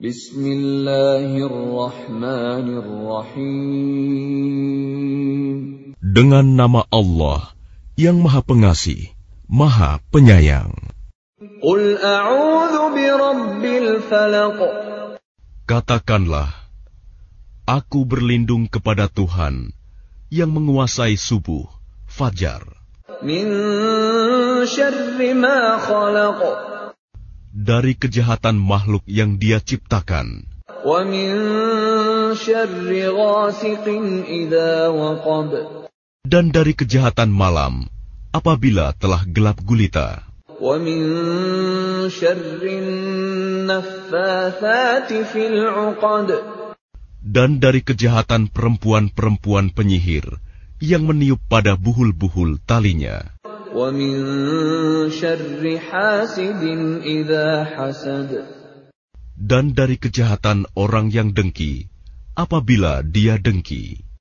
Bismillahirrahmanirrahim. Dengan nama Allah yang Maha Pengasih, Maha Penyayang. Qul a'udzu birabbil falaq. Katakanlah, aku berlindung kepada Tuhan yang menguasai subuh, fajar. Min syarri ma khalaq. Dari kejahatan makhluk yang Dia ciptakan. Wa min syarri ghasiqin idza waqab. Dan dari kejahatan malam apabila telah gelap gulita. Wa min syarrin naffatsati fil 'uqad. Dan dari kejahatan perempuan-perempuan penyihir yang meniup pada buhul-buhul talinya. Wa min syarri hasidin idza hasad. Dan dari kejahatan orang yang dengki apabila dia dengki.